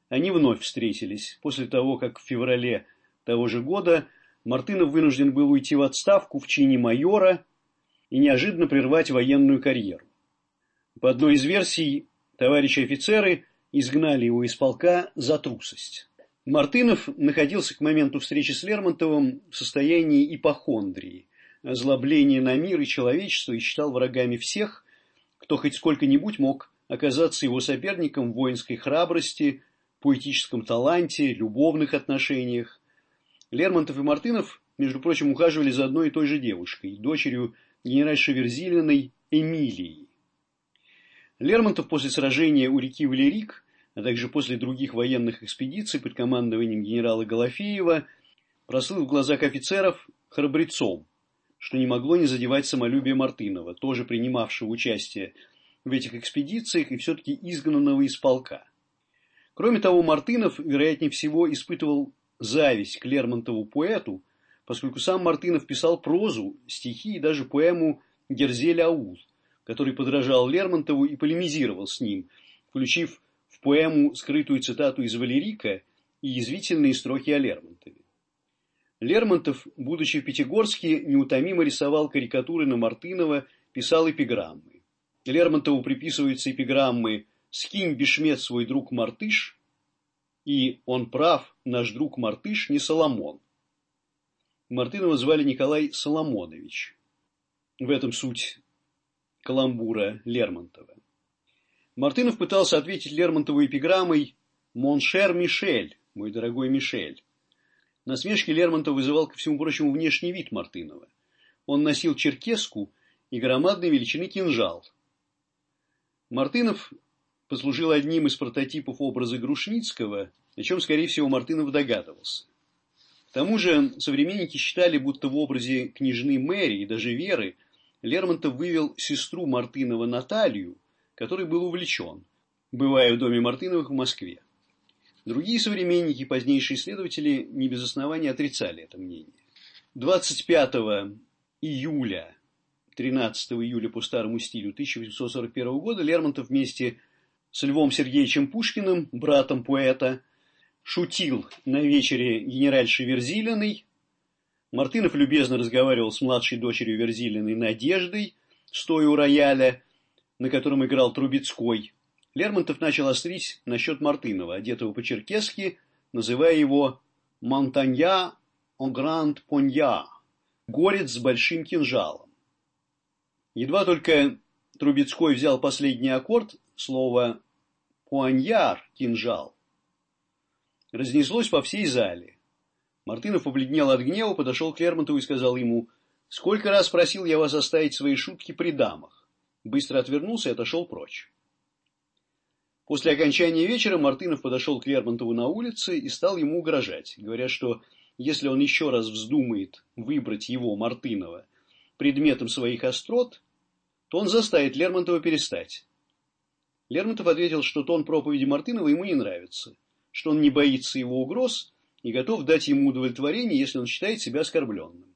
они вновь встретились, после того, как в феврале того же года Мартынов вынужден был уйти в отставку в чине майора и неожиданно прервать военную карьеру. По одной из версий, товарищи офицеры изгнали его из полка за трусость. Мартынов находился к моменту встречи с Лермонтовым в состоянии ипохондрии, озлобления на мир и человечество, и считал врагами всех, кто хоть сколько-нибудь мог оказаться его соперником в воинской храбрости, поэтическом таланте, любовных отношениях. Лермонтов и Мартынов, между прочим, ухаживали за одной и той же девушкой, дочерью генеральши Верзилиной Эмилией. Лермонтов после сражения у реки Валерик, а также после других военных экспедиций под командованием генерала Голофеева, прослыл в глазах офицеров храбрецом, что не могло не задевать самолюбие Мартынова, тоже принимавшего участие в этих экспедициях и все-таки изгнанного из полка. Кроме того, Мартынов, вероятнее всего, испытывал зависть к Лермонтову-поэту, поскольку сам Мартынов писал прозу, стихи и даже поэму «Герзель-Аул», который подражал Лермонтову и полемизировал с ним, включив в поэму скрытую цитату из Валерика и язвительные строки о Лермонтове. Лермонтов, будучи в Пятигорске, неутомимо рисовал карикатуры на Мартынова, писал эпиграммы. Лермонтову приписываются эпиграммы «Скинь, бешмет, свой друг Мартыш» и «Он прав, наш друг Мартыш не Соломон». Мартынова звали Николай Соломонович. В этом суть каламбура Лермонтова. Мартынов пытался ответить Лермонтову эпиграммой «Mon cher Мишель», «Мой дорогой Мишель». Насмешки Лермонтов вызывал, ко всему прочему, внешний вид Мартынова. Он носил черкеску и громадной величины кинжал. Мартынов послужил одним из прототипов образа Грушницкого, о чем, скорее всего, Мартынов догадывался. К тому же современники считали, будто в образе княжны Мэри и даже Веры Лермонтов вывел сестру Мартынова Наталью, которой был увлечен, бывая в доме Мартыновых в Москве. Другие современники и позднейшие исследователи не без основания отрицали это мнение. двадцать пятого июля, тринадцатого июля по старому стилю тысяча восемьсот сорок первого года Лермонтов вместе с Львом Сергеевичем Пушкиным, братом поэта, шутил на вечере генеральши Верзилиной. Мартынов любезно разговаривал с младшей дочерью Верзилиной Надеждой, стоя у рояля, на котором играл Трубецкой. Лермонтов начал острить насчет Мартынова, одетого по-черкесски, называя его «Монтанья о гранд понья» – «горец с большим кинжалом». Едва только Трубецкой взял последний аккорд, слово «пуаньяр» – «кинжал», разнеслось по всей зале. Мартынов побледнел от гнева, подошел к Лермонтову и сказал ему: «Сколько раз просил я вас оставить свои шутки при дамах?» Быстро отвернулся и отошел прочь. После окончания вечера Мартынов подошел к Лермонтову на улице и стал ему угрожать, говоря, что если он еще раз вздумает выбрать его, Мартынова, предметом своих острот, то он заставит Лермонтова перестать. Лермонтов ответил, что тон проповеди Мартынова ему не нравится, что он не боится его угроз и готов дать ему удовлетворение, если он считает себя оскорбленным.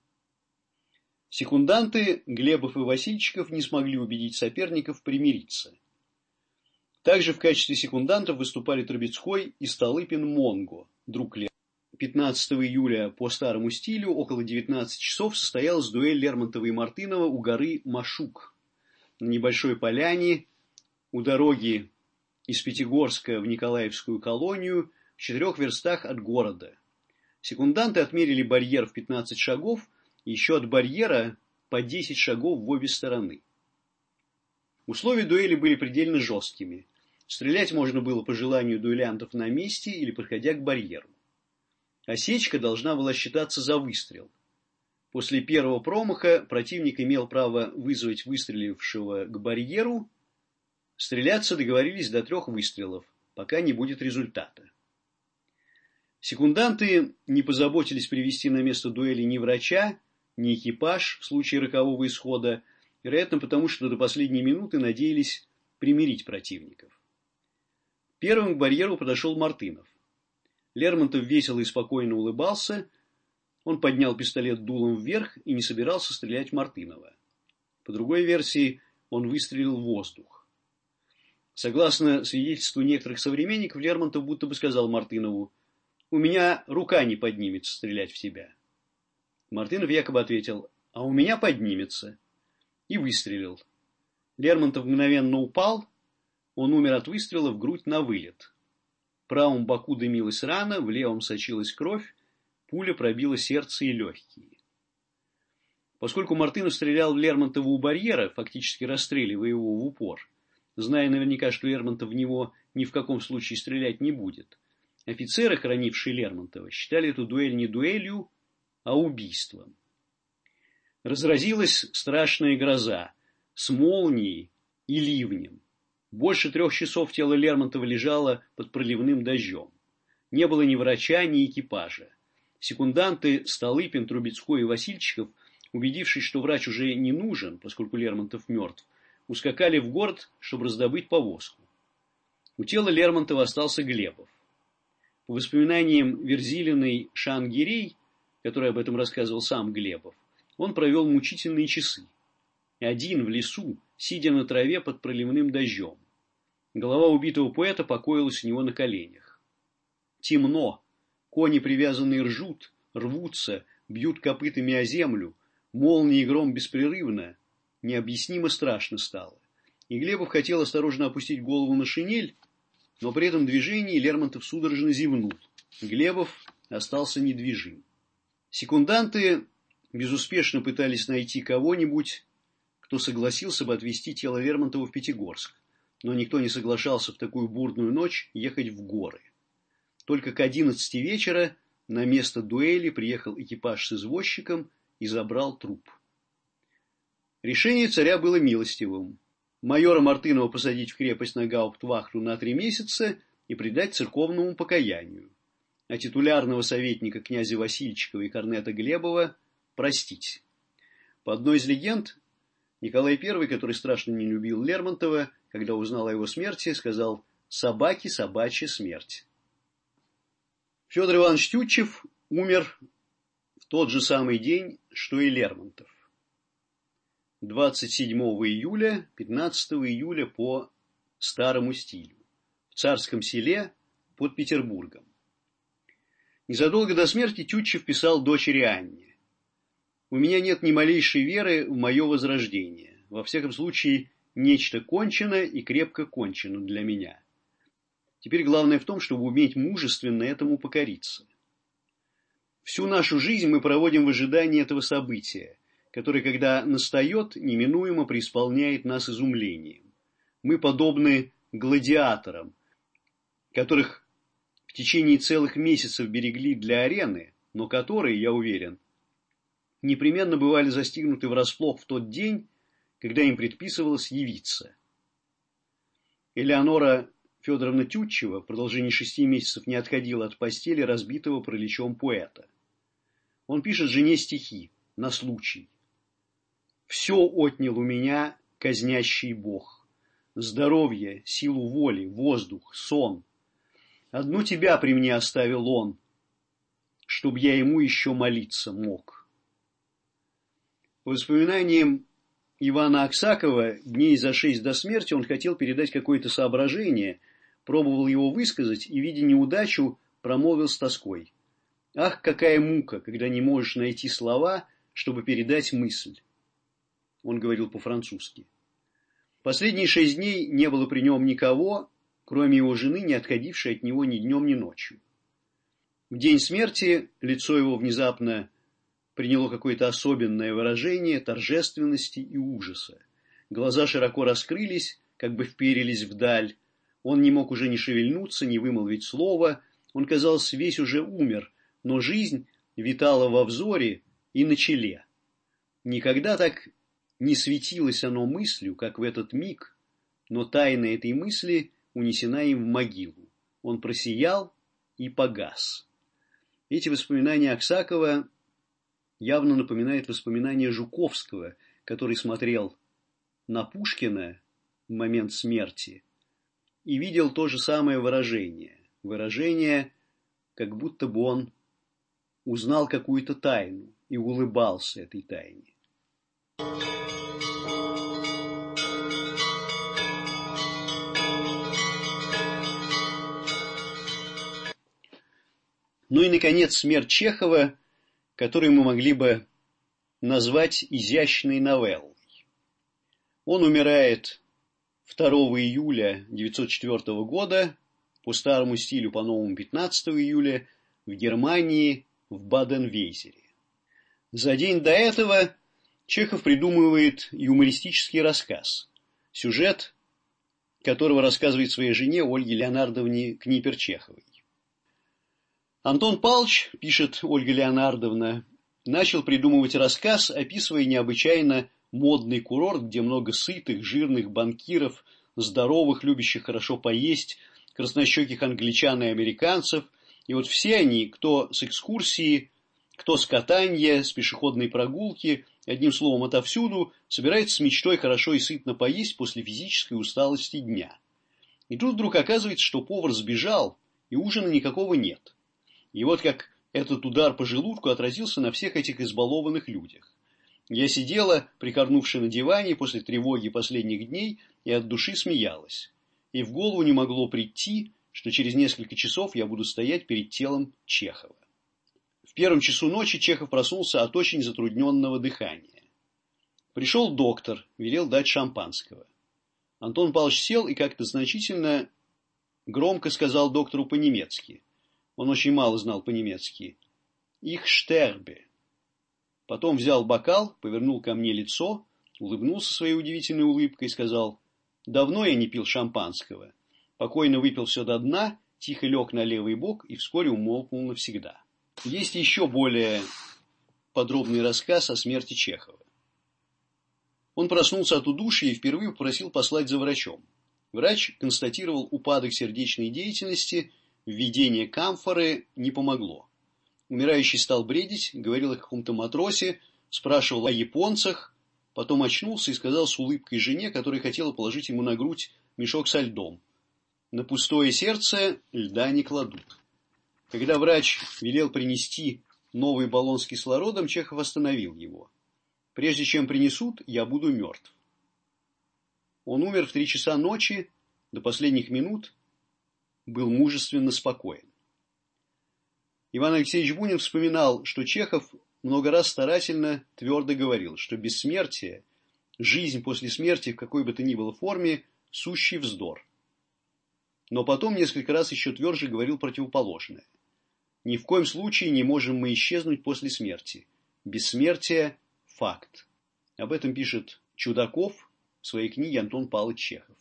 Секунданты Глебов и Васильчиков не смогли убедить соперников примириться. Также в качестве секундантов выступали Трубецкой и Столыпин-Монго, друг Лермонтова. пятнадцатого июля по старому стилю около девятнадцати часов состоялась дуэль Лермонтова и Мартынова у горы Машук, на небольшой поляне у дороги из Пятигорска в Николаевскую колонию в четырех верстах от города. Секунданты отмерили барьер в пятнадцать шагов и еще от барьера по десять шагов в обе стороны. Условия дуэли были предельно жесткими. Стрелять можно было по желанию дуэлянтов на месте или подходя к барьеру. Осечка должна была считаться за выстрел. После первого промаха противник имел право вызвать выстрелившего к барьеру. Стреляться договорились до трех выстрелов, пока не будет результата. Секунданты не позаботились привести на место дуэли ни врача, ни экипаж в случае рокового исхода, вероятно потому, что до последней минуты надеялись примирить противников. Первым к барьеру подошел Мартынов. Лермонтов весело и спокойно улыбался. Он поднял пистолет дулом вверх и не собирался стрелять в Мартынова. По другой версии, он выстрелил в воздух. Согласно свидетельству некоторых современников, Лермонтов будто бы сказал Мартынову: «У меня рука не поднимется стрелять в тебя». Мартынов якобы ответил: «А у меня поднимется», и выстрелил. Лермонтов мгновенно упал, он умер от выстрела в грудь на вылет. В правом боку дымилась рана, в левом сочилась кровь, пуля пробила сердце и легкие. Поскольку Мартынов стрелял в Лермонтова у барьера, фактически расстреливая его в упор, зная наверняка, что Лермонтов в него ни в каком случае стрелять не будет, офицеры, хоронившие Лермонтова, считали эту дуэль не дуэлью, а убийством. Разразилась страшная гроза с молнией и ливнем. Больше трех часов тело Лермонтова лежало под проливным дождем. Не было ни врача, ни экипажа. Секунданты Столыпин, Трубецкой и Васильчиков, убедившись, что врач уже не нужен, поскольку Лермонтов мертв, ускакали в город, чтобы раздобыть повозку. У тела Лермонтова остался Глебов. По воспоминаниям Верзилиной Шангирей, который об этом рассказывал сам Глебов, он провел мучительные часы. Один в лесу, сидя на траве под проливным дождем. Голова убитого поэта покоилась у него на коленях. Темно, кони привязанные ржут, рвутся, бьют копытами о землю, молнии и гром беспрерывно, необъяснимо страшно стало. И Глебов хотел осторожно опустить голову на шинель, но при этом движении Лермонтов судорожно зевнул. Глебов остался недвижим. Секунданты безуспешно пытались найти кого-нибудь, кто согласился бы отвезти тело Лермонтова в Пятигорск, но никто не соглашался в такую бурную ночь ехать в горы. Только к одиннадцати вечера на место дуэли приехал экипаж с извозчиком и забрал труп. Решение царя было милостивым. Майора Мартынова посадить в крепость на гауптвахту на три месяца и предать церковному покаянию, а титулярного советника князя Васильчикова и корнета Глебова простить. По одной из легенд, Николай Первый, который страшно не любил Лермонтова, когда узнал о его смерти, сказал: «Собаки, собачья смерть». Федор Иванович Тютчев умер в тот же самый день, что и Лермонтов. двадцать седьмого июля, пятнадцатого июля по старому стилю, в Царском Селе под Петербургом. Незадолго до смерти Тютчев писал дочери Анне: «У меня нет ни малейшей веры в мое возрождение. Во всяком случае, нечто кончено и крепко кончено для меня. Теперь главное в том, чтобы уметь мужественно этому покориться. Всю нашу жизнь мы проводим в ожидании этого события, которое, когда настает, неминуемо преисполняет нас изумлением. Мы подобны гладиаторам, которых в течение целых месяцев берегли для арены, но которые, я уверен, непременно бывали застигнуты врасплох в тот день, когда им предписывалось явиться». Элеонора Федоровна Тютчева в продолжении шести месяцев не отходила от постели разбитого параличом поэта. Он пишет жене стихи на случай: «Все отнял у меня казнящий Бог, здоровье, силу воли, воздух, сон. Одну тебя при мне оставил он, чтоб я ему еще молиться мог». По воспоминаниям Ивана Аксакова, дней за шесть до смерти он хотел передать какое-то соображение, пробовал его высказать и, видя неудачу, промолвил с тоской: «Ах, какая мука, когда не можешь найти слова, чтобы передать мысль». Он говорил по-французски. Последние шесть дней не было при нем никого, кроме его жены, не отходившей от него ни днем, ни ночью. В день смерти лицо его внезапно приняло какое-то особенное выражение торжественности и ужаса. Глаза широко раскрылись, как бы вперились вдаль. Он не мог уже ни шевельнуться, ни вымолвить слова. Он, казалось, весь уже умер, но жизнь витала во взоре и на челе. Никогда так не светилось оно мыслью, как в этот миг, но тайна этой мысли унесена им в могилу. Он просиял и погас. Эти воспоминания Аксакова явно напоминает воспоминания Жуковского, который смотрел на Пушкина в момент смерти и видел то же самое выражение. Выражение, как будто бы он узнал какую-то тайну и улыбался этой тайне. Ну и, наконец, смерть Чехова, которую мы могли бы назвать изящной новеллой. Он умирает второго июля тысяча девятьсот четвёртого года, по старому стилю, по новому пятнадцатого июля, в Германии, в Баден-Вейзере. За день до этого Чехов придумывает юмористический рассказ, сюжет которого рассказывает своей жене Ольге Леонардовне Книпер-Чеховой. Антон Павлович, пишет Ольга Леонардовна, начал придумывать рассказ, описывая необычайно модный курорт, где много сытых, жирных банкиров, здоровых, любящих хорошо поесть, краснощеких англичан и американцев. И вот все они, кто с экскурсии, кто с катанья, с пешеходной прогулки, одним словом, отовсюду, собирается с мечтой хорошо и сытно поесть после физической усталости дня. И тут вдруг оказывается, что повар сбежал, и ужина никакого нет. И вот как этот удар по желудку отразился на всех этих избалованных людях. Я сидела, прикорнувши на диване после тревоги последних дней, и от души смеялась. И в голову не могло прийти, что через несколько часов я буду стоять перед телом Чехова. В первом часу ночи Чехов проснулся от очень затрудненного дыхания. Пришел доктор, велел дать шампанского. Антон Павлович сел и как-то значительно громко сказал доктору по-немецки. Он очень мало знал по-немецки. «Ich sterbe». Потом взял бокал, повернул ко мне лицо, улыбнулся своей удивительной улыбкой и сказал: «Давно я не пил шампанского». Покойно выпил все до дна, тихо лег на левый бок и вскоре умолкнул навсегда. Есть еще более подробный рассказ о смерти Чехова. Он проснулся от удушья и впервые попросил послать за врачом. Врач констатировал упадок сердечной деятельности, введение камфоры не помогло. Умирающий стал бредить, говорил о каком-то матросе, спрашивал о японцах, потом очнулся и сказал с улыбкой жене, которая хотела положить ему на грудь мешок со льдом: «На пустое сердце льда не кладут». Когда врач велел принести новый баллон с кислородом, Чехов остановил его. «Прежде чем принесут, я буду мертв». Он умер в три часа ночи, до последних минут был мужественно спокоен. Иван Алексеевич Бунин вспоминал, что Чехов много раз старательно твердо говорил, что бессмертие, жизнь после смерти в какой бы то ни было форме, сущий вздор. Но потом несколько раз еще тверже говорил противоположное. Ни в коем случае не можем мы исчезнуть после смерти. Бессмертие – факт. Об этом пишет Чудаков в своей книге Антон Павлович Чехов.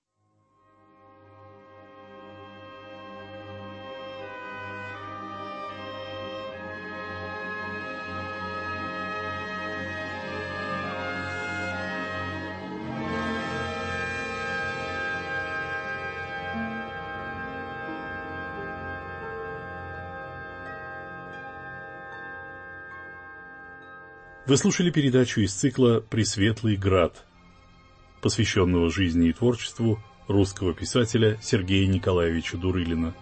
Вы слушали передачу из цикла «Пресветлый град», посвященного жизни и творчеству русского писателя Сергея Николаевича Дурылина.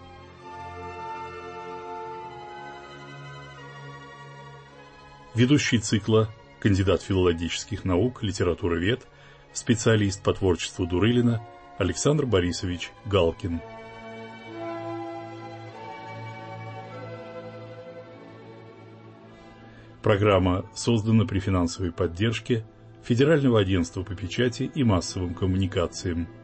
Ведущий цикла, кандидат филологических наук, литературовед, специалист по творчеству Дурылина Александр Борисович Галкин. Программа создана при финансовой поддержке Федерального агентства по печати и массовым коммуникациям.